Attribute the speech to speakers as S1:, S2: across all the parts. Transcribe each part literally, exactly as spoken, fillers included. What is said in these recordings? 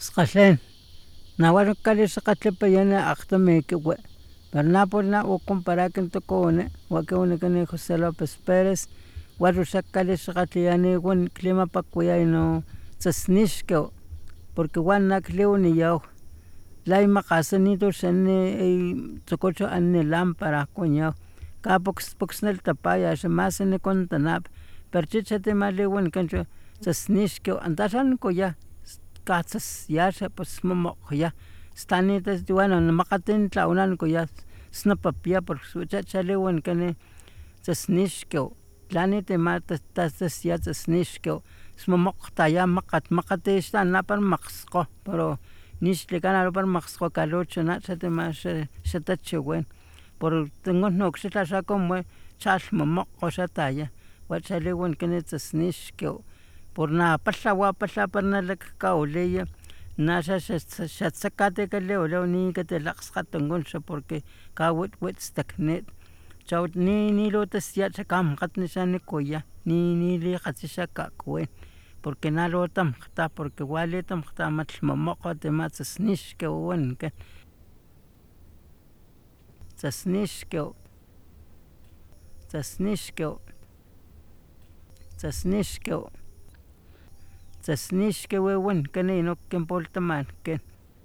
S1: Sqalhen nawal kali sqatlipayana aqtami kiwe Bernapolna o comparar que tocone o que une que José López Pérez warrushakali sqatliani wan clima pakuyaino tsasnishko porque wana kliuni yaw laima qasanito shani tsokocho ani lámpara kuñaw kapox poxnel tapaya shmasene kontanap perchichate malewan kancho tsasnishko antaran koya katsas yasha pues momoqya stanitas bueno maqatin tlaunan koya snapapia por chachalewan kani tsasnishko tlaniti mata tasya tsasnishko smomoqtaya maqat maqatishta napar maqsqo pero nixli kana par maqsqo kalocho nachate masha shatachiwen por tingon nokshitasha como chalmomoqo shataya wachalewan kani tsasnishko por na patlawa patlaparnalak kawliya nasha shatsakate kaleo leoni katelaqsqatongonxa porque kawit witstaknet chaw ni nilotasyacha kamqatnishani koya ni niliqatsisha kakwen porque nalotamqta porque waletamqta matlmomoqo tema tsasnishko wankan tsasnishko tsasnishko tsasnishko tsasnishko wewen kanino kenpoltamanken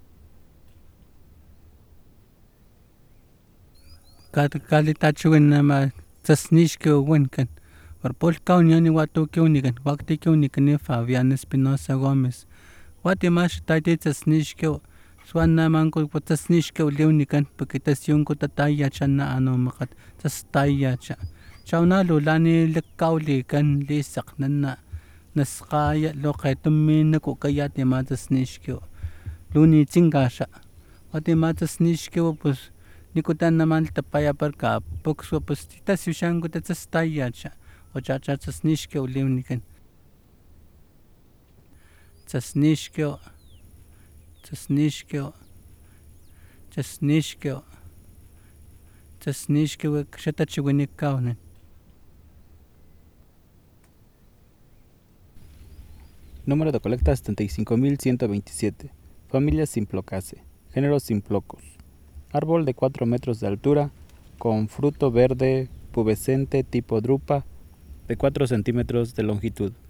S1: kat kalitachiwinama tsasnishko wenkan warpolkauniani watukiunikan waktikiunikani Fabián Espinosa Gómez watimash tayti tsasnishko suanamanku tsasnishko leunikan porque tasyunku tatayacha ano maqat tsastayacha chawna lulani likaulikan lisaqnana nasqaya loqetumina kukayati ma tsasnishko luni tsingasha watima tsasnishko pues nikutanaman tapaya parka puxwa pues tasyushanku tatsastayacha ochacha tsasnishko leunikan tsasnishko tsasnishko tsasnishko tsasnishko xatachiwinikaunan
S2: Número de colecta setenta y cinco mil ciento veintisiete. Familia Simplocase. Género Simplocos. Árbol de cuatro metros de altura, con fruto verde pubescente tipo drupa de cuatro centímetros de longitud.